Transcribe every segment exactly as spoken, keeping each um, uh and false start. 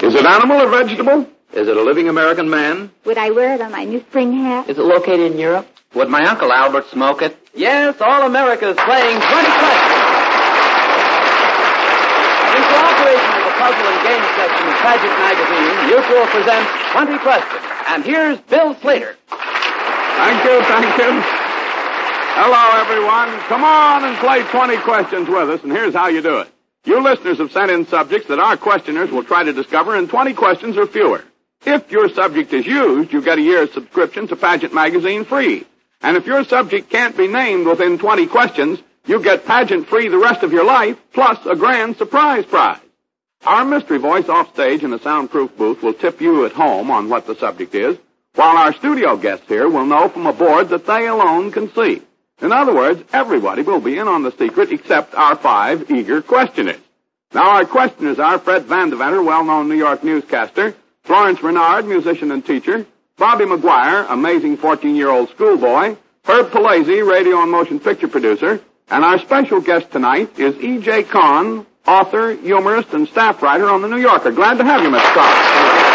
Is it animal or vegetable? Is it a living American man? Would I wear it on my new spring hat? Is it located in Europe? Would my Uncle Albert smoke it? Yes, All America is playing twenty questions. In cooperation with the Puzzle and Game section of Paget Magazine, Mutual presents twenty questions. And here's Bill Slater. Thank you, thank you. Hello, everyone. Come on and play twenty questions with us, and here's how you do it. You listeners have sent in subjects that our questioners will try to discover in twenty questions or fewer. If your subject is used, you get a year's subscription to Paget Magazine free. And if your subject can't be named within twenty questions, you get Paget free the rest of your life, plus a grand surprise prize. Our mystery voice off stage in the soundproof booth will tip you at home on what the subject is, while our studio guests here will know from a board that they alone can see. In other words, everybody will be in on the secret except our five eager questioners. Now, our questioners are Fred Vandeventer, well-known New York newscaster, Florence Renard, musician and teacher, Bobby McGuire, amazing fourteen-year-old schoolboy, Herb Palazzi, radio and motion picture producer, and our special guest tonight is E J. Kahn, author, humorist, and staff writer on The New Yorker. Glad to have you, Mister Kahn.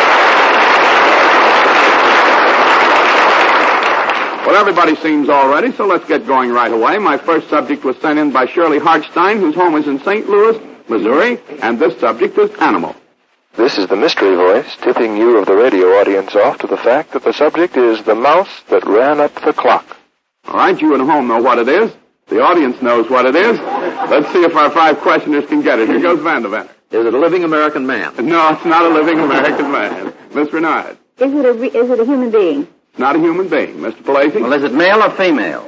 Well, everybody seems all ready, so let's get going right away. My first subject was sent in by Shirley Hartstein, whose home is in Saint Louis, Missouri, and this subject is animal. This is the mystery voice tipping you of the radio audience off to the fact that the subject is the mouse that ran up the clock. All right, you at home know what it is. The audience knows what it is. Let's see if our five questioners can get it. Here goes Vandeventer. Is it a living American man? No, it's not a living American man. Miss Renard. Is it a re- is it a human being? Not a human being. Mister Palazzi? Well, is it male or female?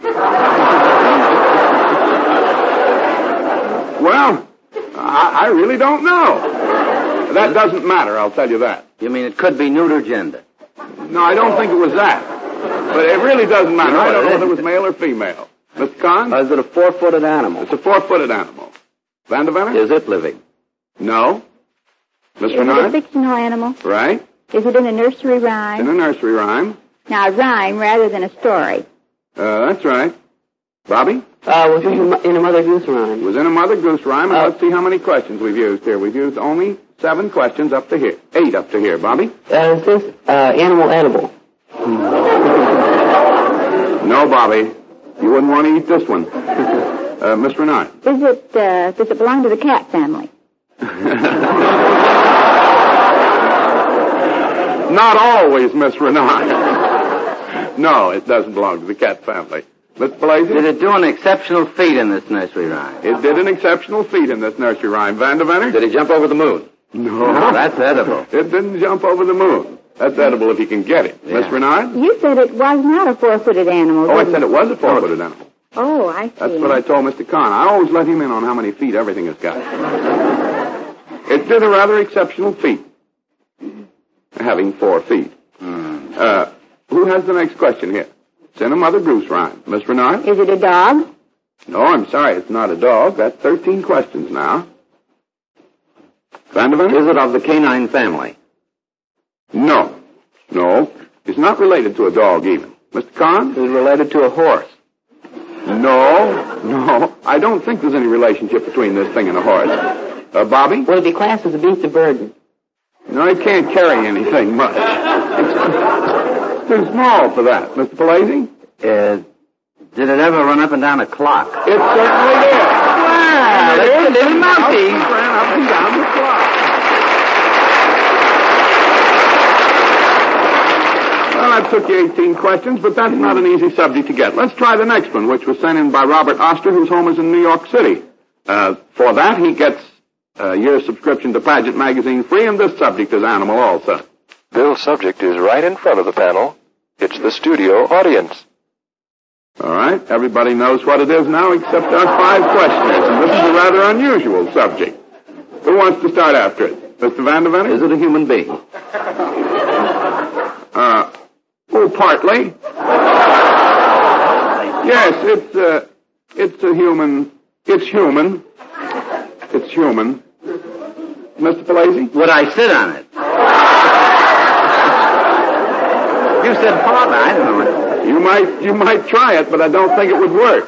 Well, I, I really don't know. That doesn't matter, I'll tell you that. You mean it could be neuter gender? No, I don't think it was that. But it really doesn't matter. You know I don't it know whether it is. was male or female. Mister Kahn? Is it a four-footed animal? It's a four-footed animal. Vandeventer? Is it living? No. Miss Is it a Renard? fictional animal? Right. Is it in a nursery In rhyme? a nursery rhyme. Now, a rhyme rather than a story. Uh, that's right. Bobby? Uh, was it in a Mother Goose It rhyme? was in a Mother Goose rhyme, and Uh, let's see how many questions we've used here. We've used only seven questions up to here. Eight up to here. Bobby? Uh, is this uh, animal edible? No, Bobby. You wouldn't want to eat this one. uh, Miss Renard? Is it, uh, does it belong to the cat family? Not always, Miss Renard. No, it doesn't belong to the cat family. Mister Palazzi? Did it do an exceptional feat in this nursery rhyme? It did an exceptional feat in this nursery rhyme. Vandeventer? Did it jump over the moon? No. No, that's edible. It didn't jump over the moon. That's edible if you can get it. Yeah. Miss Renard? You said it was not a four-footed animal. Oh, I didn't said it was a four-footed animal. Oh, I see. That's what I told Mister Kahn. I always let him in on how many feet everything has got. It did a rather exceptional feat. Having four feet. Hmm. Uh, who has the next question here? It's in a Mother Goose rhyme. Miss Renard? Is it a dog? No, I'm sorry. It's not a dog. That's thirteen questions now. Vandeventer? Is it of the canine family? No. No. It's not related to a dog even. Mister Kahn? Is it related to a horse? No. No. I don't think there's any relationship between this thing and a horse. Uh, Bobby? Would it be classed as a beast of burden? No, it can't carry anything much. It's too small for that. Mister Palazzi? Uh, did it ever run up and down a clock? It certainly did. Wow, It it's a is. little monkey. It ran up and down the clock. Well, that took you eighteen questions, but that's not an easy subject to get. Let's try the next one, which was sent in by Robert Oster, whose home is in New York City. Uh, for that, he gets a year's subscription to Paget Magazine free, and this subject is animal also. Bill's subject is right in front of the panel. It's the studio audience. All right, everybody knows what it is now except our five questioners, and this is a rather unusual subject. Who wants to start after it? Mister Vandeventer? Is it a human being? Uh, oh, partly. Yes, it's, uh, it's a human, it's human. It's human. Mister Palazzi? Would I sit on it? You said partly. I don't know. You might, you might try it, but I don't think it would work.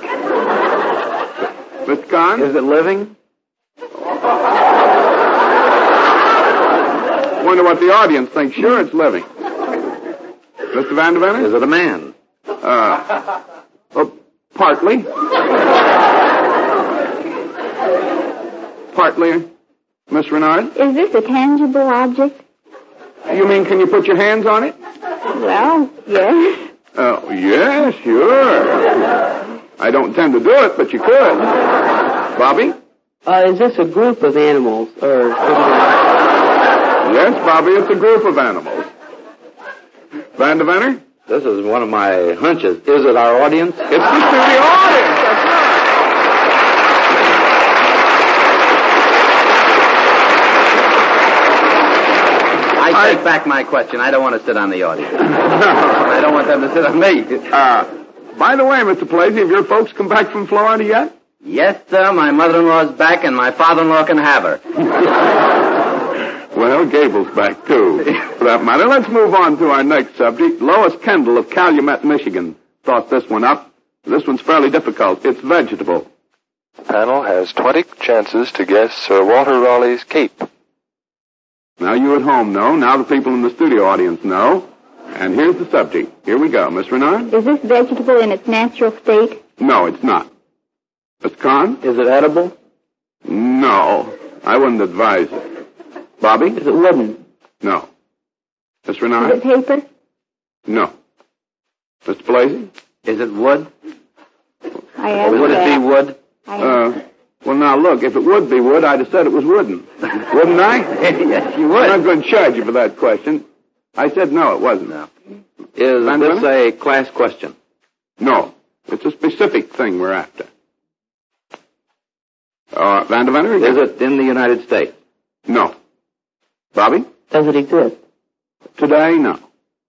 Mister Kahn? Is it living? Wonder what the audience thinks. Sure, it's living. Mister Vandervenner? Is it a man? Uh, well, partly. Partly, Miss Renard. Is this a tangible object? You mean, can you put your hands on it? Well, yes. Oh, yes, sure. I don't intend to do it, but you could. Bobby? Uh, is this a group of animals, or... Yes, Bobby, it's a group of animals. Vandervenner? This is one of my hunches. Is it our audience? It's the studio audience, that's right. I take back my question. I don't want to sit on the audience. I don't want them to sit on me. Uh, by the way, Mister Palazzi, have your folks come back from Florida yet? Yes, sir. My mother-in-law's back, and my father-in-law can have her. Well, Gable's back, too. For that matter, let's move on to our next subject. Lois Kendall of Calumet, Michigan, thought this one up. This one's fairly difficult. It's vegetable. The panel has twenty chances to guess Sir Walter Raleigh's cape. Now you at home know. Now the people in the studio audience know. And here's the subject. Here we go. Miss Renard? Is this vegetable in its natural state? No, it's not. Mister Kahn? Is it edible? No. I wouldn't advise it. Bobby? Is it wooden? No. Miss Is Renard? it paper? No. Mister Palazzi? Is it wood? I asked Would it be that. wood? I Uh, well, now, look, if it would be wood, I'd have said it was wooden. Wouldn't I? Yes, you I'm would. not going to charge you for that question. I said no, it wasn't. No. Is Van this Deventer? a class question? No. It's a specific thing we're after. Uh, Vandervenner? Is it in the United States? No. Bobby? Does it exist? Today, no.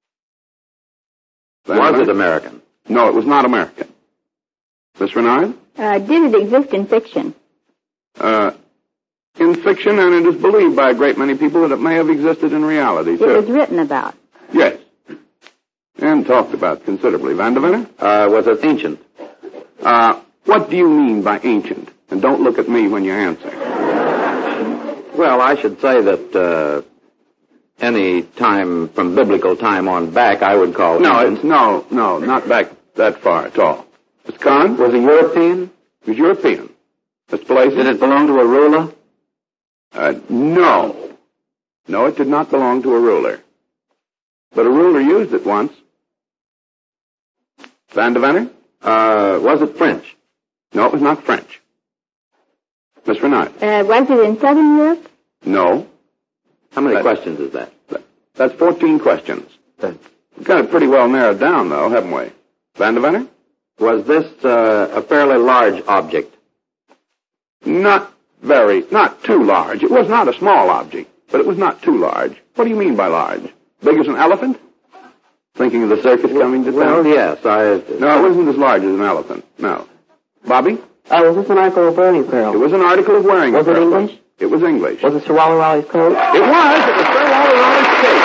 Was it American? No, it was not American. Miss Renard? Uh, did it exist in fiction? Uh, in fiction, and it is believed by a great many people that it may have existed in reality, It was too. written about. Yes. And talked about considerably. Vandervenner? Uh, was it ancient? Uh, what do you mean by ancient? And don't look at me when you answer. Well, I should say that uh, any time from biblical time on back, I would call No, ancient. it's, no, no, not back that far at all. Mister Kahn? Was it European? It was European. Mister Palazzi? Did it belong to a ruler? Uh, no. No, it did not belong to a ruler. But a ruler used it once. Vandervenner? Uh, was it French? No, it was not French. Miss Renard? Uh, was it in Southern Europe? No. How many That- questions is that? That's fourteen questions. We've got it pretty well narrowed down, though, haven't we? Vandervenner? Was this uh, a fairly large object? Not very, not too large. It was not a small object, but it was not too large. What do you mean by large? Big as an elephant? Thinking of the circus coming to Well, town? yes. I. No, it wasn't as large as an elephant. No. Bobby? Uh, was this an article of wearing apparel? It was an article of wearing Was it apparel. English? It was English. Was it Sir Walter Raleigh's coat? It was. It was Sir Walter Raleigh's cape.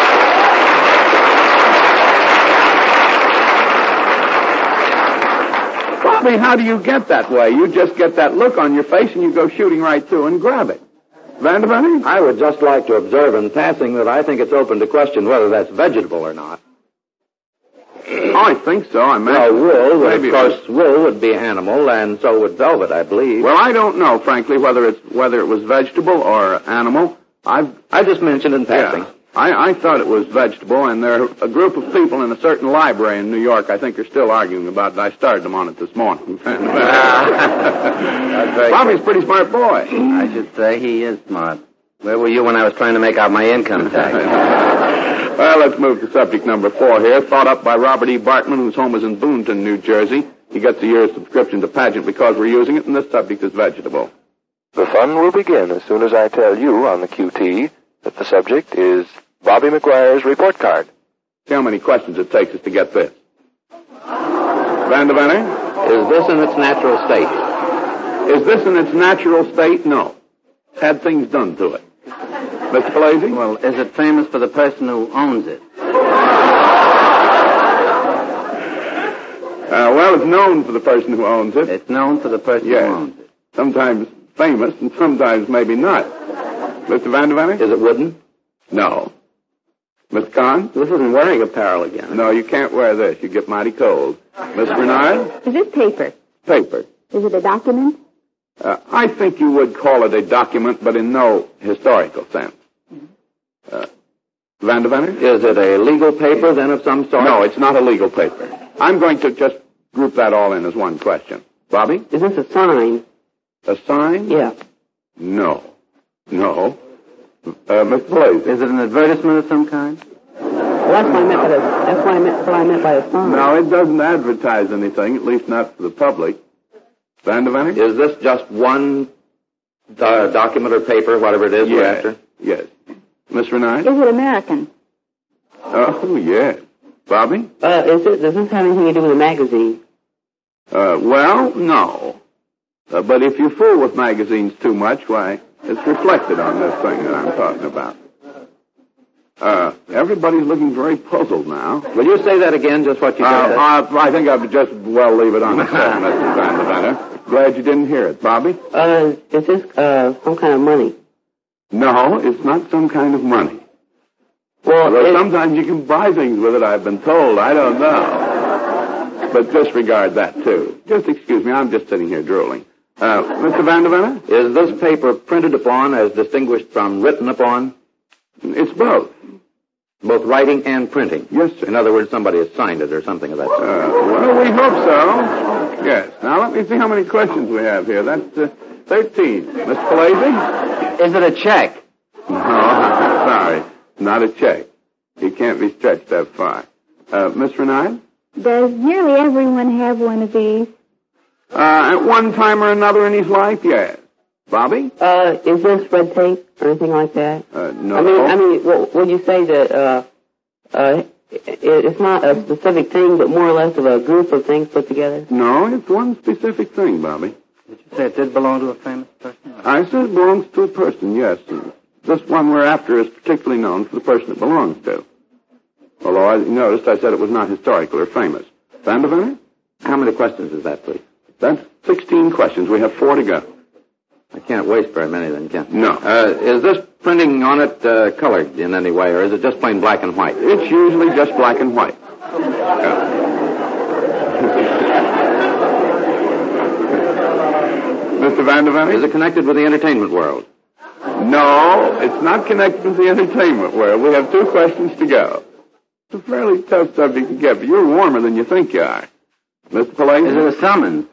Bobby, how do you get that way? You just get that look on your face and you go shooting right through and grab it. Vandervenner? I would just like to observe in passing that I think it's open to question whether that's vegetable or not. Oh, I think so. I meant Well, wool, would, maybe of it was- course, wool would be animal, and so would velvet, I believe. Well, I don't know, frankly, whether it's whether it was vegetable or animal. I've I just mentioned in passing. Yeah. I, I thought it was vegetable, and there are a group of people in a certain library in New York, I think, are still arguing about it. I started them on it this morning. Bobby's a pretty smart boy. I should say he is smart. Where were you when I was trying to make out my income tax? Well, let's move to subject number four here, thought up by Robert E. Bartman, whose home is in Boonton, New Jersey. He gets a year's subscription to Pageant because we're using it, and this subject is vegetable. The fun will begin as soon as I tell you on the Q T that the subject is Bobby McGuire's report card. See how many questions it takes us to get this. Vandervenner? Is this in its natural state? Is this in its natural state? No. It's had things done to it. Mister Palazzi? Well, is it famous for the person who owns it? Uh, well, it's known for the person who owns it. It's known for the person Yes. who owns it. Sometimes famous and sometimes maybe not. Mister Vandervenner? Is it wooden? No. Mister Kahn? This isn't wearing apparel again. No, you can't wear this. You get mighty cold. Miss Bernard? Is this paper? Paper. Is it a document? Uh, I think you would call it a document, but in no historical sense. Uh, Vandervenner? Is it a legal paper, then, of some sort? No, it's not a legal paper. I'm going to just group that all in as one question. Bobby? Is this a sign? A sign? Yeah. No. No. Uh, Mister Blaze? Is it an advertisement of some kind? Well, that's what I meant by the, that's what I meant, what I meant by a sign. No, it doesn't advertise anything, at least not for the public. Vandervenner? Is this just one uh, document or paper, whatever it is we're Yes. after? Yes. Miss Renard? Is it American? Oh, yes. Bobby? Uh, is it, does this have anything to do with a magazine? Uh, well, no. Uh, but if you fool with magazines too much, why, it's reflected on this thing that I'm talking about. Uh, everybody's looking very puzzled now. Will you say that again, just what you Uh, said? uh, I think I'd just well leave it on itself, Mister Vandervenner. Glad you didn't hear it. Bobby? Uh, is this, uh, some kind of money? No, it's not some kind of money. Well, Although it, sometimes you can buy things with it, I've been told. I don't know. But disregard that, too. Just excuse me, I'm just sitting here drooling. Uh, Mister Vandervenner? Is this paper printed upon as distinguished from written upon? It's both. Both writing and printing? Yes, sir. In other words, somebody has signed it or something of that sort. Uh, well, we hope so. Yes. Now, let me see how many questions we have here. That's uh, thirteen. Miss Palazzi? Is it a check? No, I'm sorry. Not a check. You can't be stretched that far. Uh, Miss Renard? Does nearly everyone have one of these? Uh, at one time or another in his life, yes. Bobby? uh, is this red tape or anything like that? Uh, no. I mean, I mean, well, would you say that, uh, uh, it, it's not a specific thing, but more or less of a group of things put together? No, it's one specific thing, Bobby. Did you say it did belong to a famous person? I said it belongs to a person, yes. And this one we're after is particularly known for the person it belongs to. Although I noticed I said it was not historical or famous. Vandervenner? How many questions is that, please? That's sixteen questions. We have four to go. I can't waste very many then, can I? No. Uh, is this printing on it uh, colored in any way, or is it just plain black and white? It's usually just black and white. Uh, Mister Vandervenner? Is it connected with the entertainment world? No, it's not connected with the entertainment world. We have two questions to go. It's a fairly tough subject to get, but you're warmer than you think you are. Mister Palazzi? Is it a summons?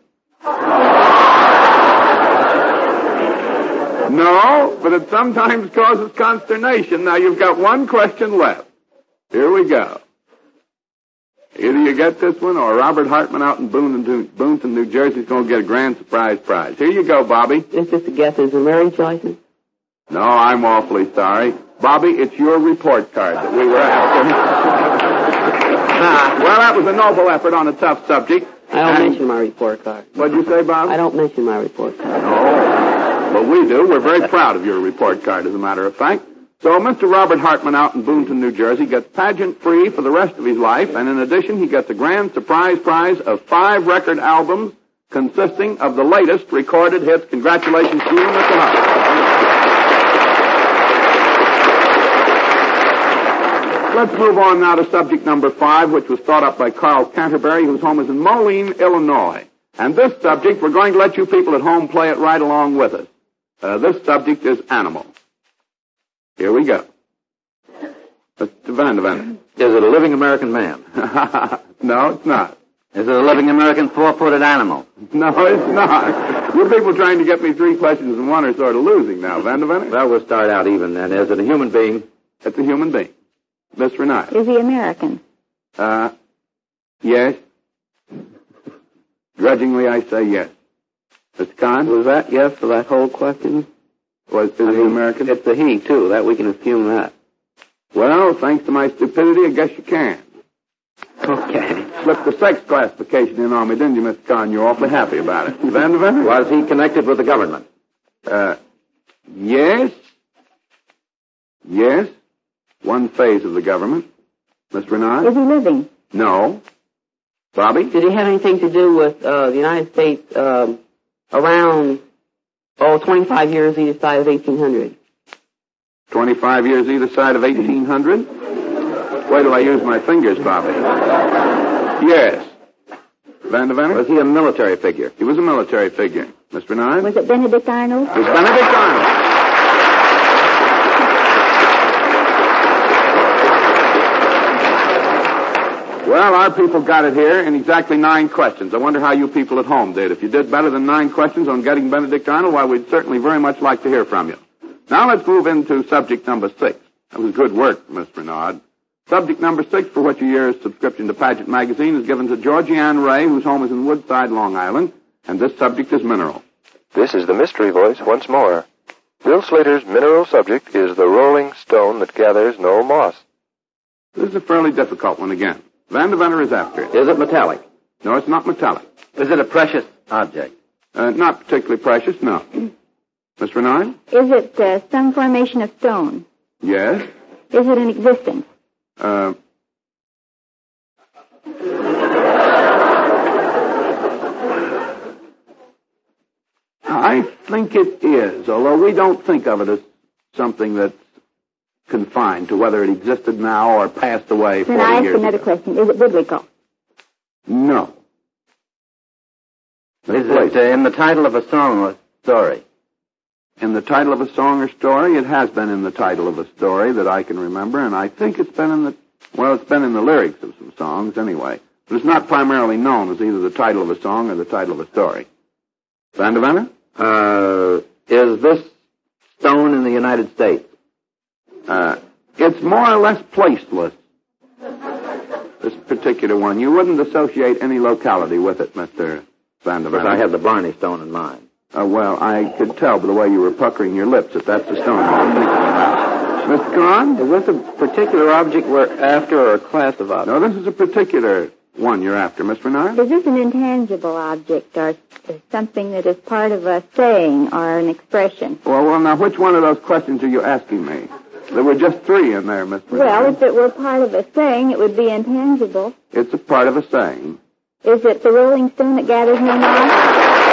No, but it sometimes causes consternation. Now, you've got one question left. Here we go. Either you get this one, or Robert Hartman out in Boonton, New Jersey is going to get a grand surprise prize. Here you go, Bobby. Is this a guess? Is a marriage license? No, I'm awfully sorry. Bobby, it's your report card that we were after. Well, that was a noble effort on a tough subject. I don't And- mention my report card. What'd you say, Bob? I don't mention my report card. No, but we do. We're very proud of your report card, as a matter of fact. So Mister Robert Hartman out in Boonton, New Jersey, gets pageant free for the rest of his life, and in addition, he gets a grand surprise prize of five record albums consisting of the latest recorded hits. Congratulations to you, Mister Hartman. Let's move on now to subject number five, which was thought up by Carl Canterbury, whose home is in Moline, Illinois. And this subject, we're going to let you people at home play it right along with us. Uh, this subject is animal. Here we go. Mister Vandervenner. Is it a living American man? No, it's not. Is it a living American four-footed animal? No, it's not. You people trying to get me three questions in one are sort of losing now, Vandervenner. Well, we'll start out even then. Is it a human being? It's a human being. Miss Renard. Is he American? Uh, yes. Grudgingly, I say yes. Mister Kahn? Was that yes for that whole question? Was, is he American? It's a he, too. That we can assume that. Well, thanks to my stupidity, I guess you can. Okay. Slipped the sex classification in on me, didn't you, Mister Kahn? You're awfully happy about it. Vandervenner? Was he connected with the government? Uh, yes. Yes. One phase of the government. Miss Renard? Is he living? No. Bobby? Did he have anything to do with uh, the United States um, around, oh, twenty-five years either side of eighteen hundred? twenty-five years either side of eighteen hundred? Wait till I use my fingers, Bobby. Yes. Vandervenner? Was he a military figure? He was a military figure. Miss Bernard? Was it Benedict Arnold? It was Benedict Arnold. Well, our people got it here in exactly nine questions. I wonder how you people at home did. If you did better than nine questions on getting Benedict Arnold, why, we'd certainly very much like to hear from you. Now let's move into subject number six. That was good work, Miss Bernard. Subject number six, for which a year's subscription to Paget magazine is given to Georgie Ann Ray, whose home is in Woodside, Long Island, and this subject is mineral. This is the mystery voice once more. Bill Slater's mineral subject is the rolling stone that gathers no moss. This is a fairly difficult one again. Vandervenner is after it. Is it metallic? No, it's not metallic. Is it a precious object? Uh, not particularly precious, no. Miss Renard? Is it uh, some formation of stone? Yes. Is it in existence? Uh... I think it is, although we don't think of it as something that's confined to whether it existed now or passed away Then forty I ask years another ago. question. Is it biblical? No. Is it uh, in the title of a song or story? In the title of a song or story? It has been in the title of a story that I can remember, and I think it's been in the, well, it's been in the lyrics of some songs anyway. But it's not primarily known as either the title of a song or the title of a story. Vandervenner? Uh, is this stone in the United States? Uh, it's more or less placeless. This particular one. You wouldn't associate any locality with it, Mister Vandervenner. Because I have the Barney stone in mind. Uh, well, I could tell by the way you were puckering your lips that that's the stone you were thinking about. Mister Kahn? Is this a particular object we're after or a class of objects? No, this is a particular one you're after, Miss Bernard. Is this an intangible object or something that is part of a saying or an expression? Well, well, now, which one of those questions are you asking me? There were just three in there, Miss Bernard. Well, if it were part of a saying, it would be intangible. It's a part of a saying. Is it the rolling stone that gathers no moss?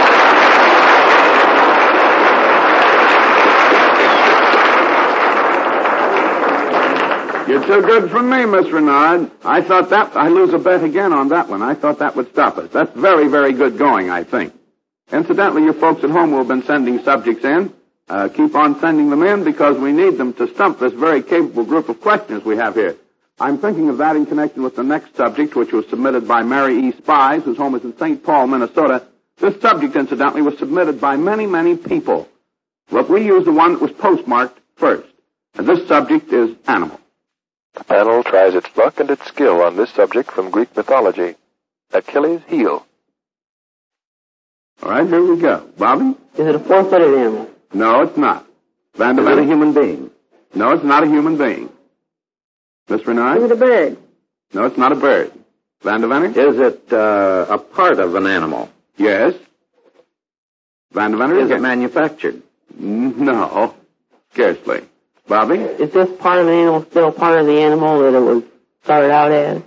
You're too good for me, Miss Renard. I thought that, I lose a bet again on that one. I thought that would stop us. That's very, very good going, I think. Incidentally, you folks at home who have been sending subjects in, uh, keep on sending them in because we need them to stump this very capable group of questioners we have here. I'm thinking of that in connection with the next subject, which was submitted by Mary E. Spies, whose home is in Saint Paul, Minnesota. This subject, incidentally, was submitted by many, many people. But we used the one that was postmarked first. And this subject is animal. The panel tries its luck and its skill on this subject from Greek mythology. Achilles' heel. All right, here we go. Bobby? Is it a four-footed animal? No, it's not. Is it a Vandervenner? human being? No, it's not a human being. Miss Is Renard? it a bird? No, it's not a bird. Vandervenner? Is it uh, a part of an animal? Yes. Vandervenner? Is it manufactured? No, scarcely. Bobby? Is this part of the animal still part of the animal that it was started out as?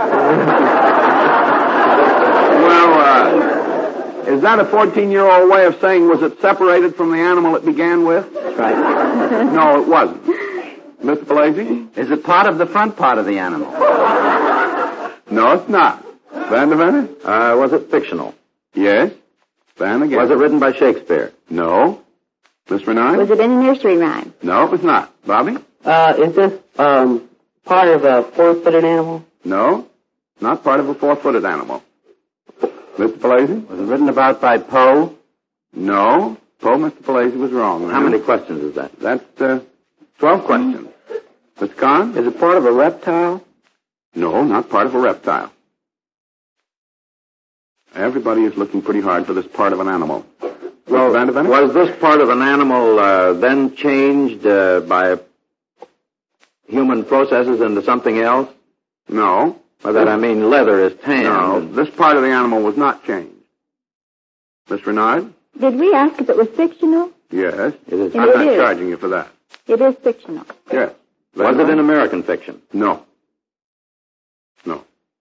Well, uh, is that a fourteen-year-old way of saying was it separated from the animal it began with? That's right. No, it wasn't. Mister Palazzi? Is it part of the front part of the animal? No, it's not. Vandervenner? Uh, was it fictional? Yes. Van again. Was it written by Shakespeare? No. Miss Renard? Was it in a nursery rhyme? No, it was not. Bobby? Uh, is this, um, part of a four-footed animal? No, not part of a four-footed animal. Mister Palazzi? Was it written about by Poe? No. Poe, Mister Palazzi was wrong. How many questions is that? That's, uh, twelve questions. Mister Kahn? Is it part of a reptile? No, not part of a reptile. Everybody is looking pretty hard for this part of an animal. Well, Vandervenner? was this part of an animal uh, then changed uh, by human processes into something else? No. By that I mean leather is tanned. No, this part of the animal was not changed. Miss Renard? Did we ask if it was fictional? Yes. It is. I'm It not is. charging you for that. It is fictional. Yes. Was it in American fiction? No. No.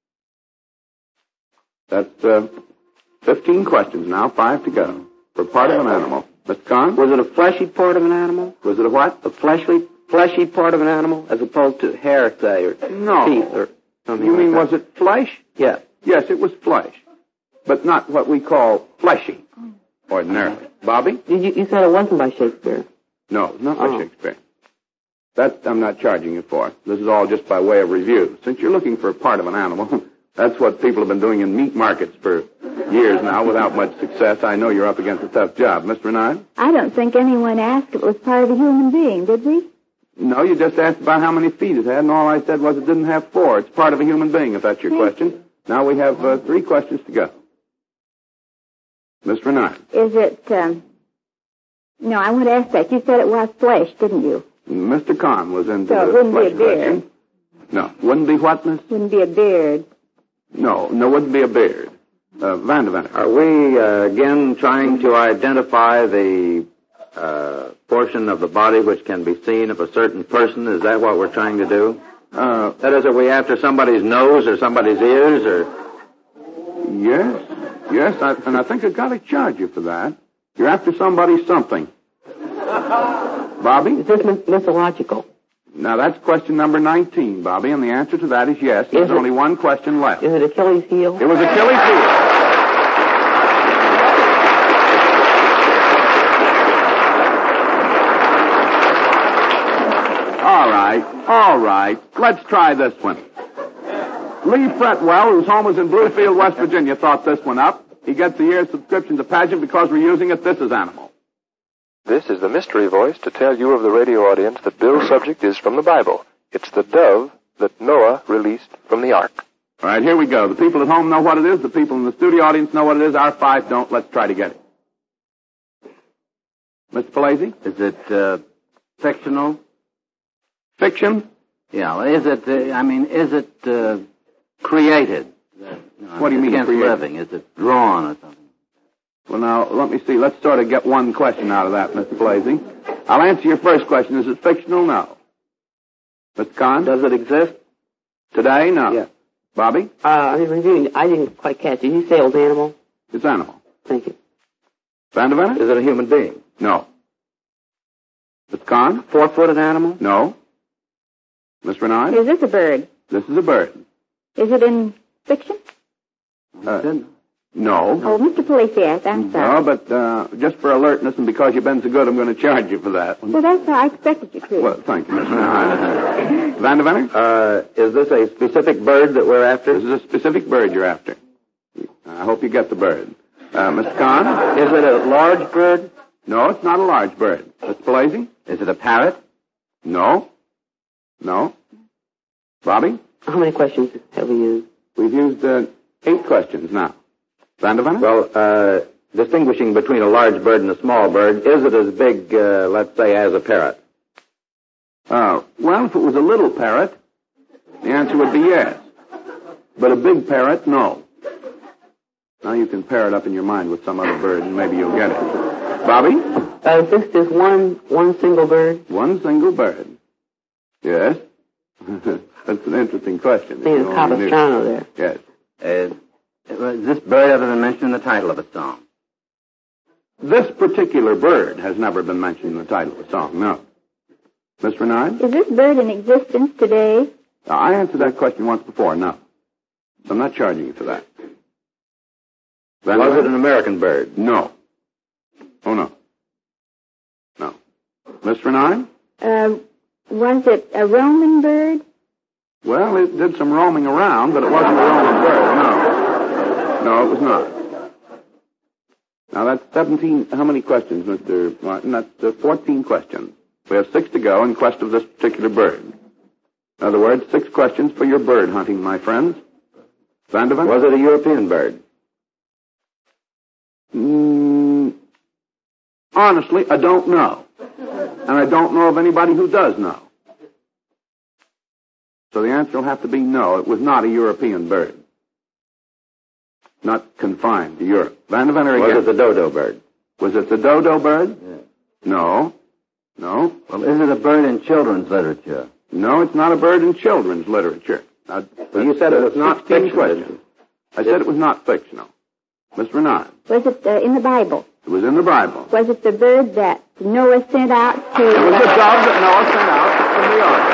That's, uh, fifteen questions now, five to go. For part of an animal. Mister Kahn? Was it a fleshy part of an animal? Was it a what? A fleshly, fleshy part of an animal as opposed to hair, say, or No. teeth or something You like mean, that? was it flesh? Yeah. Yes, it was flesh, but not what we call fleshy ordinarily. Bobby? You, you you said it wasn't by Shakespeare. No, not by Oh. Shakespeare. That I'm not charging you for. This is all just by way of review. Since you're looking for a part of an animal, that's what people have been doing in meat markets for years now without much success. I know you're up against a tough job. Miss Renard? I don't think anyone asked if it was part of a human being, did we? No, you just asked about how many feet it had, and all I said was it didn't have four. It's part of a human being, if that's your question. Now we have uh, three questions to go. Miss Renard? Is it, um... No, I want to ask that. You said it was flesh, didn't you? Mister Kahn was into So it the wouldn't be flesh a beard. question. No. Wouldn't be what, Miss? Wouldn't be a beard. No, no, wouldn't be a beard. Uh, Vandervenner. Are we, uh, again, trying to identify the uh, portion of the body which can be seen of a certain person? Is that what we're trying to do? Uh, That is, are we after somebody's nose or somebody's ears or... yes, yes, I, and I think I've got to charge you for that. You're after somebody's something. Bobby? Is this myth- mythological? Now, that's question number nineteen, Bobby, and the answer to that is yes. There's Is it- only one question left. Is it Achilles' heel? It was Achilles' heel. All right, all right. Let's try this one. Lee Fretwell, whose home is in Bluefield, West Virginia, thought this one up. He gets a year's subscription to Pageant because we're using it. This is Animal. This is the mystery voice to tell you of the radio audience that Bill's subject is from the Bible. It's the dove that Noah released from the ark. All right, here we go. The people at home know what it is. The people in the studio audience know what it is. Our five don't. Let's try to get it. Mister Palazzi? Is it uh, fictional? Fiction? Yeah, is it, uh, I mean, is it uh, created? What do you mean, Against created? living. Is it drawn or something? Well, now, let me see. Let's sort of get one question out of that, Mister Palazzi. I'll answer your first question. Is it fictional? No. Mister Kahn? Does it exist? Today? No. Yeah. Bobby? Uh, I was reviewing. I didn't quite catch. Did you say it was animal? It's Animal. Thank you. Vandervenner? Is it a human being? No. Mister Kahn? Four-footed animal? No. Miss Renard? Is this a bird? This is a bird. Is it in fiction? Uh, Didn't- no. Oh, Mister Police asked. I'm sorry. No, but uh, just for alertness and because you've been so good, I'm going to charge you for that. Well, that's how I expected you to. Well, thank you, Miss Renard. Vandervenner? Uh, is this a specific bird that we're after? This is a specific bird you're after. I hope you get the bird. Uh, Mister Kahn? Is it a large bird? No, it's not a large bird. Mister Palazzi? Is it a parrot? No. No. Bobby? How many questions have we used? We've used uh, eight questions now. Vandervenner? Well, uh, distinguishing between a large bird and a small bird, is it as big, uh, let's say, as a parrot? Uh, well, if it was a little parrot, the answer would be yes. But a big parrot, no. Now you can pair it up in your mind with some other bird, and maybe you'll get it. Bobby? Uh, is this just one one single bird? One single bird. Yes. That's an interesting question. I think it's You only knew. Capistrano there. Yes. Uh, is this bird ever been mentioned in the title of a song? This particular bird has never been mentioned in the title of the song, no. Miss Renard? Is this bird in existence today? Now, I answered that question once before, no. So I'm not charging you for that. Van Was Dyke? it an American bird? No. Oh, no. No. Miss Renard? Uh, was it a roaming bird? Well, it did some roaming around, but it wasn't a roaming bird, no. No, it was not. Now, that's seventeen, how many questions, Mister Martin? That's uh, fourteen questions. We have six to go in quest of this particular bird. In other words, six questions for your bird hunting, my friends. Vanderven? Was it a European bird? Mm, honestly, I don't know. And I don't know of anybody who does know. So the answer will have to be no. It was not a European bird. Not confined to Europe. Vanderven Was again. it the dodo bird? Was it the dodo bird? Yeah. No. No. Well, is it a bird in children's literature? No, it's not a bird in children's literature. Now, Well, you said it was not sixteen fictional, questions. I said it was not fictional. Miss Renard. Was it uh, in the Bible? It was in the Bible. Was it the bird that Noah sent out to... It was the dove that Noah sent out from the ark.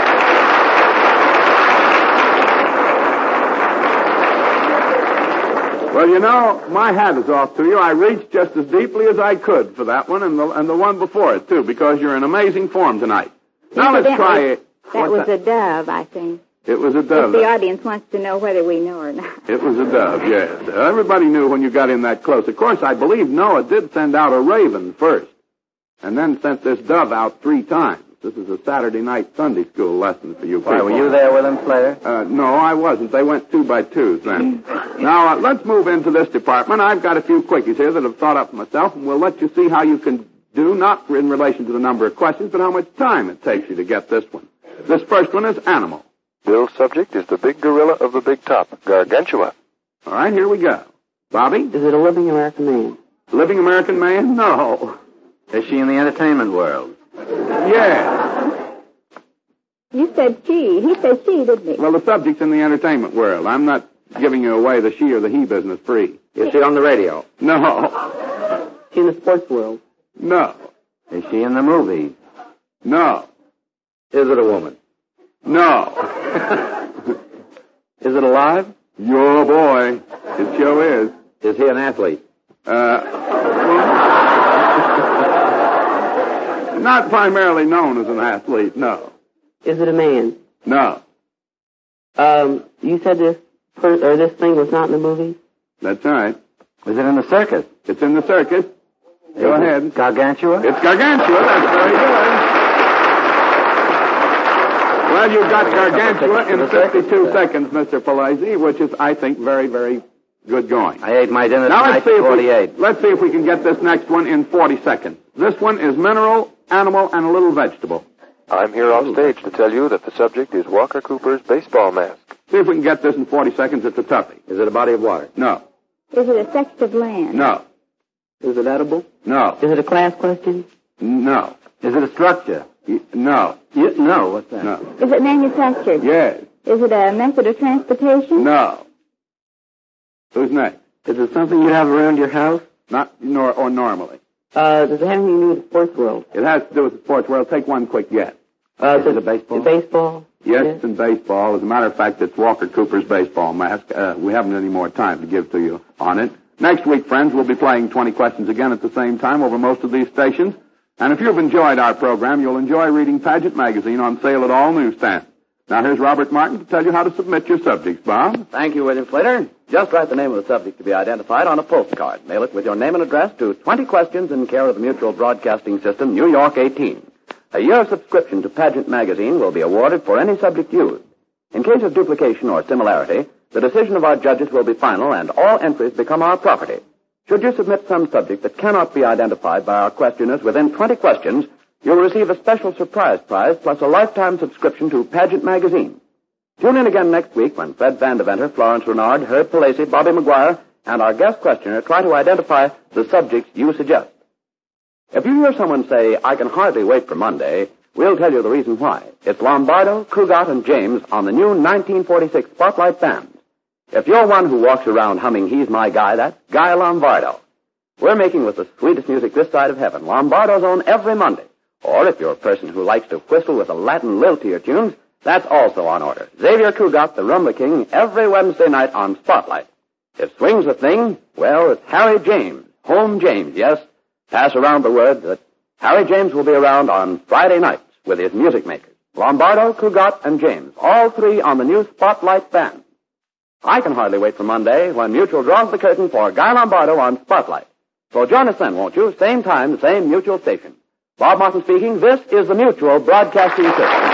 Well, you know, my hat is off to you. I reached just as deeply as I could for that one and the, and the one before it, too, because you're in amazing form tonight. Now let's try it. That was a dove, I think. It was a dove. If the audience wants to know whether we know or not. It was a dove, yes. Everybody knew when you got in that close. Of course, I believe Noah did send out a raven first, and then sent this dove out three times. This is a Saturday night Sunday school lesson for you people. Why, were you there with him, Slater? Uh, no, I wasn't. They went two by twos then. Now, uh, let's move into this department. I've got a few quickies here that I've thought up myself, and we'll let you see how you can do, not in relation to the number of questions, but how much time it takes you to get this one. This first one is animal. Bill's subject is the big gorilla of the big top, Gargantua. All right, here we go. Bobby? Is it a living American man? Living American man? No. Is she in the entertainment world? Yeah. You said she. He said she, didn't he? Well, the subject's in the entertainment world. I'm not giving you away the she or the he business free. Is she on the radio? No. Is she in the sports world? No. Is she in the movies? No. Is it a woman? No. Is it alive? Your boy. It sure is. Is he an athlete? Uh... Not primarily known as an athlete, no. Is it a man? No. Um, you said this per- or this thing was not in the movie? That's right. Is it in the circus? It's in the circus. Go Is it ahead. Gargantua? It's Gargantua. That's very good. Well, you got Gargantua in fifty-two seconds, Mister Palazzi, which is, I think, very, very good going. I ate my dinner Now tonight let's see, at if forty-eight. we, let's see if we can get this next one in forty seconds. This one is mineral, animal, and a little vegetable. I'm here off stage to tell you that the subject is Walker Cooper's baseball mask. See if we can get this in forty seconds. It's a toughie. Is it a body of water? No. Is it a section of land? No. Is it edible? No. Is it a class question? No. Is it a structure? Y- No. You, no, what's that? No. Is it manufactured? Yes. Is it a method of transportation? No. Who's next? Is it something you have around your house? Not nor or normally. Uh, does it have anything to do with the sports world? It has to do with the sports world. Take one quick guess. Uh, Is it a baseball? The baseball? Yes, it's in baseball. As a matter of fact, it's Walker Cooper's baseball mask. Uh, we haven't any more time to give to you on it. Next week, friends, we'll be playing twenty questions again at the same time over most of these stations. And if you've enjoyed our program, you'll enjoy reading Pageant Magazine on sale at all newsstands. Now, here's Robert Martin to tell you how to submit your subjects. Bob? Thank you, William Slater. Just write the name of the subject to be identified on a postcard. Mail it with your name and address to twenty Questions in care of the Mutual Broadcasting System, New York eighteen. A year subscription to Pageant Magazine will be awarded for any subject used. In case of duplication or similarity, the decision of our judges will be final and all entries become our property. Should you submit some subject that cannot be identified by our questioners within twenty questions, you'll receive a special surprise prize plus a lifetime subscription to Pageant Magazine. Tune in again next week when Fred Vandeventer, Florence Renard, Herb Palacey, Bobby McGuire, and our guest questioner try to identify the subjects you suggest. If you hear someone say, I can hardly wait for Monday, we'll tell you the reason why. It's Lombardo, Cugat, and James on the new nineteen forty-six Spotlight Band. If you're one who walks around humming He's My Guy, that's Guy Lombardo. We're making with the sweetest music this side of heaven, Lombardo's on every Monday. Or if you're a person who likes to whistle with a Latin lilt to your tunes, that's also on order. Xavier Cugat, the Rumba King, every Wednesday night on Spotlight. If swing's the thing, well, it's Harry James, Home James, yes. Pass around the word that Harry James will be around on Friday nights with his music makers. Lombardo, Cugat, and James, all three on the new Spotlight Band. I can hardly wait for Monday when Mutual draws the curtain for Guy Lombardo on Spotlight. So join us then, won't you? Same time, same Mutual station. Bob Martin speaking. This is the Mutual Broadcasting System.